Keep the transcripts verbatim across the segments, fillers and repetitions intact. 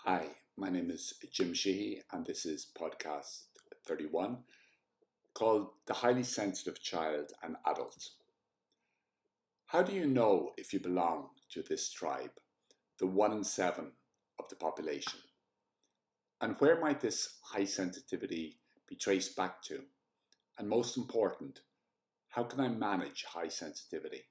Hi, my name is Jim Sheehy, and this is podcast thirty-one called The Highly Sensitive Child and Adult. How do you know if you belong to this tribe, the one in seven of the population? And where might this high sensitivity be traced back to? And most important, how can I manage high sensitivity?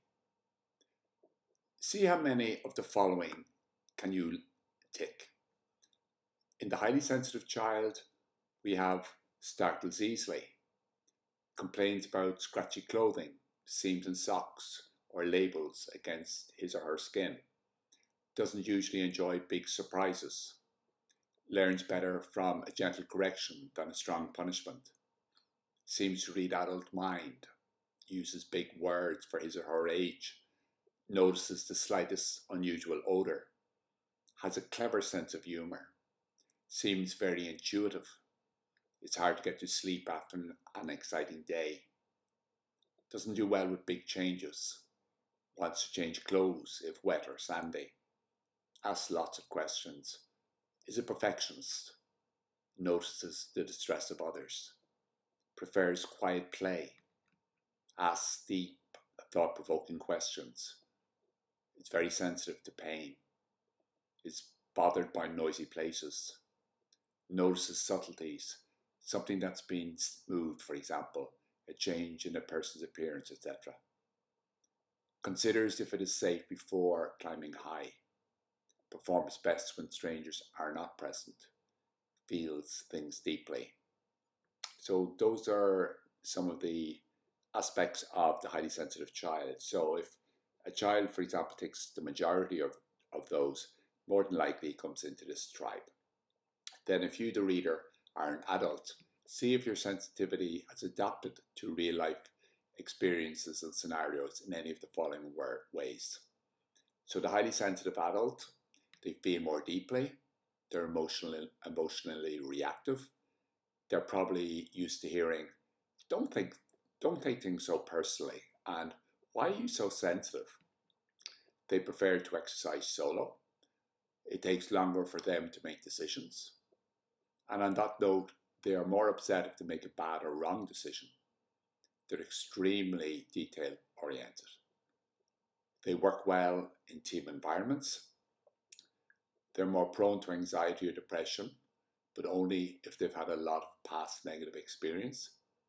See how many of the following can you tick. In the highly sensitive child, we have startles easily, complains about scratchy clothing, seams in socks, or labels against his or her skin, doesn't usually enjoy big surprises, learns better from a gentle correction than a strong punishment, seems to read adult mind, uses big words for his or her age, notices the slightest unusual odour, has a clever sense of humour, seems very intuitive. It's hard to get to sleep after an exciting day. Doesn't do well with big changes. Wants to change clothes if wet or sandy. Asks lots of questions. Is a perfectionist. Notices the distress of others. Prefers quiet play. Asks deep, thought-provoking questions. Is very sensitive to pain. Is bothered by noisy places. Notices subtleties, something that's been moved, for example, a change in a person's appearance, et cetera. Considers if it is safe before climbing high. Performs best when strangers are not present. Feels things deeply. So those are some of the aspects of the highly sensitive child. So if a child, for example, takes the majority of, of those, more than likely comes into this tribe. Then if you, the reader, are an adult, see if your sensitivity has adapted to real life experiences and scenarios in any of the following ways. So the highly sensitive adult, they feel more deeply, they're emotionally, emotionally reactive, they're probably used to hearing, don't think, don't take things so personally, and why are you so sensitive? They prefer to exercise solo. It takes longer for them to make decisions. And on that note, they are more upset if they make a bad or wrong decision. They're extremely detail oriented. They work well in team environments. They're more prone to anxiety or depression, but only if they've had a lot of past negative experience.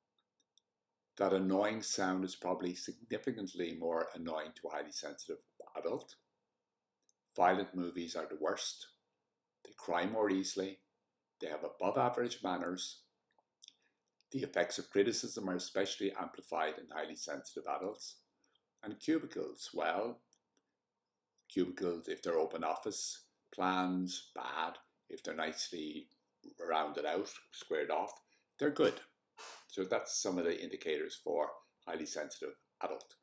That annoying sound is probably significantly more annoying to a highly sensitive adult. Violent movies are the worst. They cry more easily. They have above average manners. The effects of criticism are especially amplified in highly sensitive adults. And cubicles, well, cubicles, if they're open office, plans, bad. If they're nicely rounded out, squared off, they're good. So that's some of the indicators for highly sensitive adult.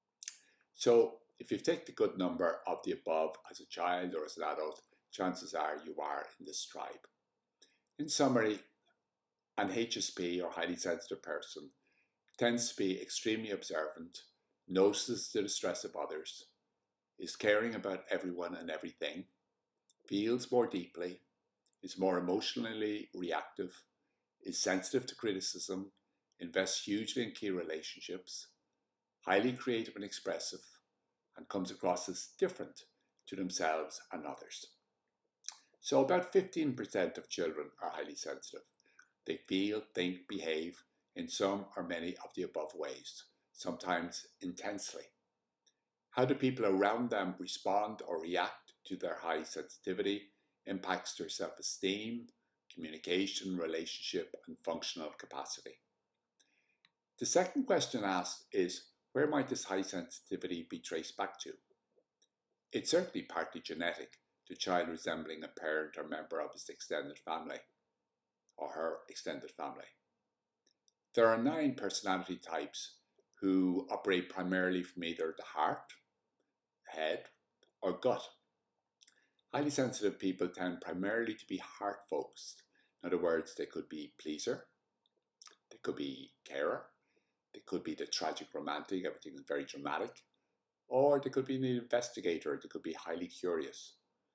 So if you take the good number of the above as a child or as an adult, chances are you are in this tribe. In summary, an H S P or highly sensitive person tends to be extremely observant, notices the distress of others, is caring about everyone and everything, feels more deeply, is more emotionally reactive, is sensitive to criticism, invests hugely in key relationships, highly creative and expressive, and comes across as different to themselves and others. So about fifteen percent of children are highly sensitive. They feel, think, behave in some or many of the above ways, sometimes intensely. How do people around them respond or react to their high sensitivity impacts their self-esteem, communication, relationship, and functional capacity. The second question asked is, where might this high sensitivity be traced back to? It's certainly partly genetic, to a child resembling a parent or member of his extended family, or her extended family. There are nine personality types who operate primarily from either the heart, head, or gut. Highly sensitive people tend primarily to be heart focused. In other words, they could be pleaser, they could be carer, they could be the tragic romantic, everything is very dramatic, or they could be an investigator, they could be highly curious.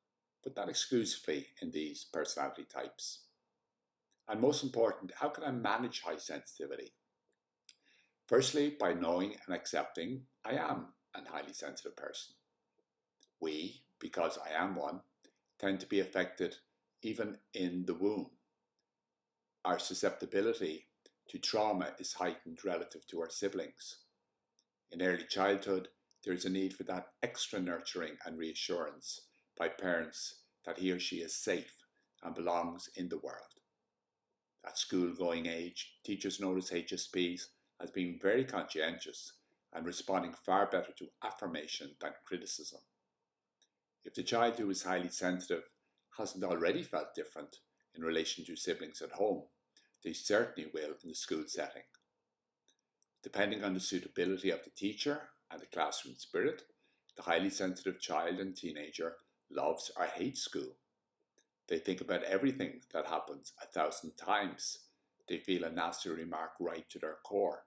but not exclusively in these personality types. And most important, how can I manage high sensitivity? Firstly, by knowing and accepting I am a highly sensitive person. We, because I am one, tend to be affected even in the womb. Our susceptibility to trauma is heightened relative to our siblings. In early childhood, there is a need for that extra nurturing and reassurance by parents that he or she is safe and belongs in the world. At school-going age, teachers notice H S Ps as being very conscientious and responding far better to affirmation than criticism. If the child who is highly sensitive hasn't already felt different in relation to siblings at home, they certainly will in the school setting. Depending on the suitability of the teacher and the classroom spirit, the highly sensitive child and teenager loves or hates school. They think about everything that happens a thousand times. They feel a nasty remark right to their core.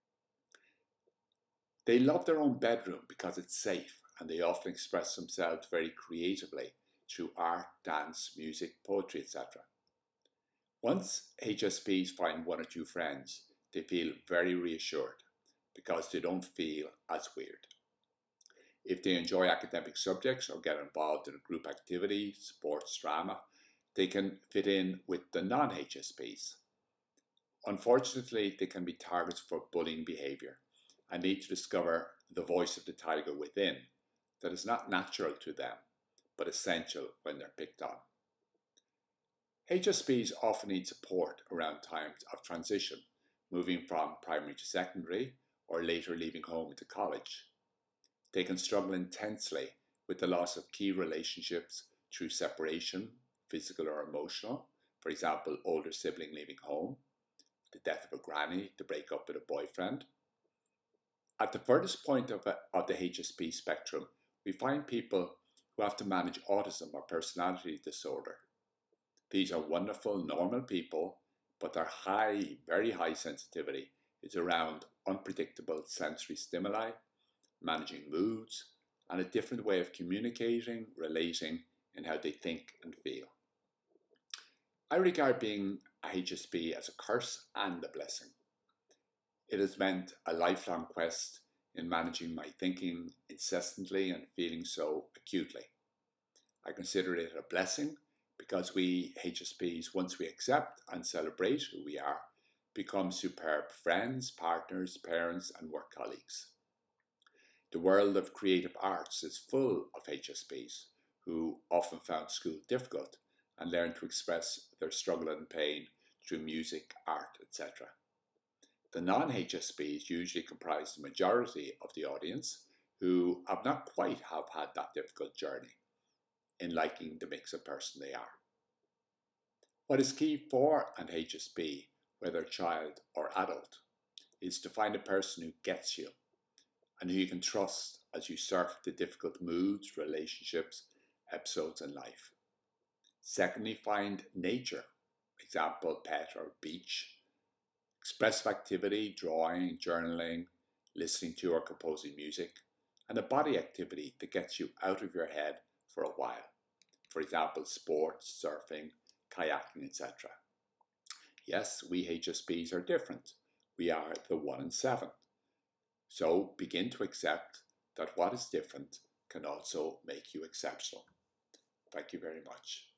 They love their own bedroom because it's safe, and they often express themselves very creatively through art, dance, music, poetry, et cetera. Once H S Ps find one or two friends, they feel very reassured because they don't feel as weird. If they enjoy academic subjects or get involved in a group activity, sports, drama, they can fit in with the non-H S Ps. Unfortunately, they can be targets for bullying behaviour and need to discover the voice of the tiger within that is not natural to them, but essential when they're picked on. H S Ps often need support around times of transition, moving from primary to secondary, or later leaving home into college. They can struggle intensely with the loss of key relationships through separation, physical or emotional, for example, older sibling leaving home, the death of a granny, the breakup with a boyfriend. At the furthest point of, a, of the H S P spectrum, we find people who have to manage autism or personality disorder. These are wonderful, normal people, but their high, very high sensitivity is around unpredictable sensory stimuli, managing moods, and a different way of communicating, relating, and how they think and feel. I regard being a H S P as a curse and a blessing. It has meant a lifelong quest in managing my thinking incessantly and feeling so acutely. I consider it a blessing because we H S Ps, once we accept and celebrate who we are, become superb friends, partners, parents, and work colleagues. The world of creative arts is full of H S Ps who often found school difficult and learned to express their struggle and pain through music, art, et cetera. The non-H S Ps usually comprise the majority of the audience who have not quite have had that difficult journey in liking the mix of person they are. What is key for an H S P, whether child or adult, is to find a person who gets you and who you can trust as you surf the difficult moods, relationships, episodes in life. Secondly, find nature, example, pet or beach. Expressive activity, drawing, journaling, listening to or composing music, and a body activity that gets you out of your head for a while. For example, sports, surfing, kayaking, et cetera. Yes, we H S Ps are different. We are the one in seven. So begin to accept that what is different can also make you exceptional. Thank you very much.